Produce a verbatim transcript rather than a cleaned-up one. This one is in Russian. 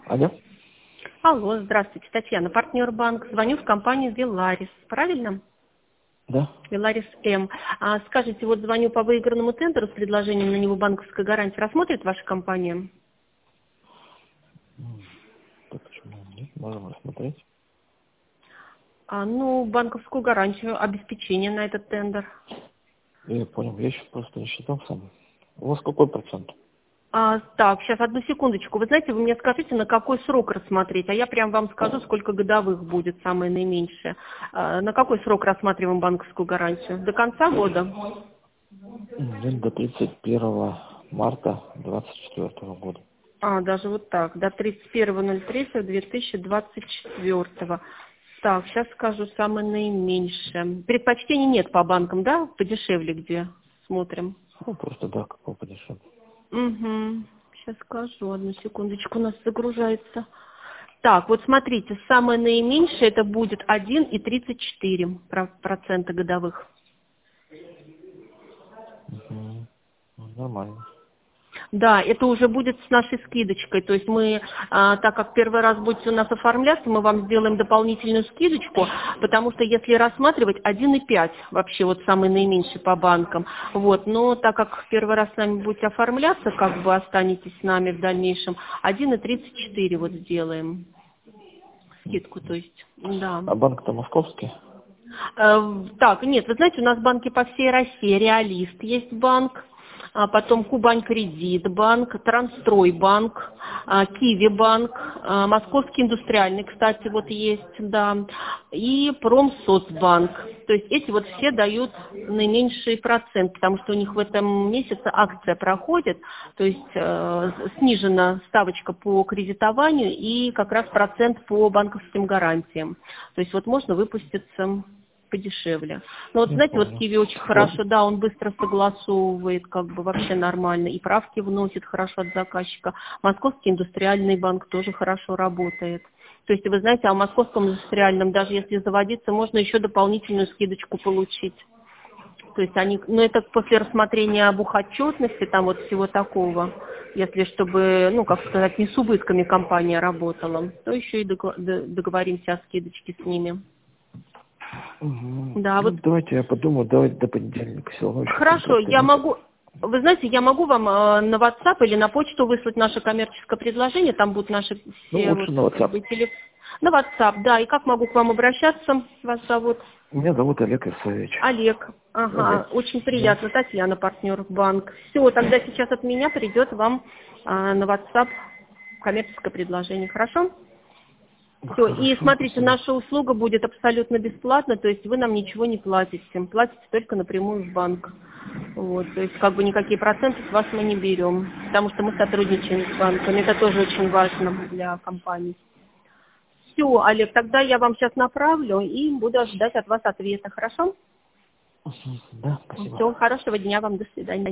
Алло? Алло, здравствуйте, Татьяна, партнер банк. Звоню в компанию Виларис, правильно? Да. Виларис М. А, скажите, вот звоню по выигранному тендеру с предложением на него банковской гарантии. Рассмотрит ваша компания? М, Так почему нет? Можем рассмотреть. А, ну, банковскую гарантию, обеспечение на этот тендер. Я понял, я еще просто не считал сам. У вас какой процент? А, так, сейчас одну секундочку. Вы знаете, вы мне скажите, на какой срок рассмотреть, а я прям вам скажу, сколько годовых будет самое наименьшее. А, на какой срок рассматриваем банковскую гарантию? До конца года? М, До тридцать первого марта двадцать четвёртого года. А, даже вот так, до тридцать первого ноль третьего две тысячи двадцать четвёртого. Так, сейчас скажу самое наименьшее. Предпочтений нет по банкам, да? Подешевле где? Смотрим. Ну, просто да, какой подешевле. Угу. Сейчас скажу, одну секундочку, у нас загружается. Так, вот смотрите, самое наименьшее это будет один и тридцать четыре процента годовых. Угу. Ну, нормально. Да, это уже будет с нашей скидочкой. То есть мы, а, так как первый раз будете у нас оформляться, мы вам сделаем дополнительную скидочку, потому что если рассматривать один и пять вообще вот самый наименьший по банкам. Вот, но так как первый раз с нами будете оформляться, как бы останетесь с нами в дальнейшем, один и тридцать четыре вот сделаем скидку, то есть, да. А банк-то московский? Э, Так, нет, вы знаете, у нас банки по всей России. Реалист есть банк, а потом Кубань Кредит банк, Трансстрой банк, а, Киви банк, а, Московский индустриальный, кстати, вот есть, да, и Промсоцбанк. То есть эти вот все дают наименьший процент, потому что у них в этом месяце акция проходит, то есть э, снижена ставочка по кредитованию и как раз процент по банковским гарантиям. То есть вот можно выпуститься подешевле. Но вот Не знаете, вот понял. Киви очень хорошо, Ладно. да, он быстро согласовывает, как бы вообще нормально, и правки вносит хорошо от заказчика. Московский индустриальный банк тоже хорошо работает. То есть вы знаете, а в московском индустриальном, даже если заводиться, можно еще дополнительную скидочку получить. То есть они, ну это после рассмотрения бухотчетности, там вот всего такого, если чтобы, ну как сказать, не с убытками компания работала, то еще и догла- д- договоримся о скидочке с ними. Угу. Да, Ну, вот. давайте я подумаю, давайте до понедельника все равно еще Хорошо, контракта я нет. могу, вы знаете, я могу вам э, на WhatsApp или на почту выслать наше коммерческое предложение, там будут наши Ну, все вот лучше на как WhatsApp. бы телеф... На WhatsApp, да, и как могу к вам обращаться, вас зовут? Меня зовут Олег Исаевич. Олег. Олег. Ага, очень Да. приятно, Татьяна, партнер банк. Все, тогда сейчас от меня придет вам а, на WhatsApp коммерческое предложение, хорошо? Все, и Хорошо, смотрите, спасибо. наша услуга будет абсолютно бесплатна, то есть вы нам ничего не платите, платите только напрямую в банк. Вот, то есть как бы никакие проценты с вас мы не берем, потому что мы сотрудничаем с банками, это тоже очень важно для компании. Все, Олег, тогда я вам сейчас направлю и буду ждать от вас ответа, хорошо? Мгм. Да, спасибо. Все, хорошего дня вам, до свидания.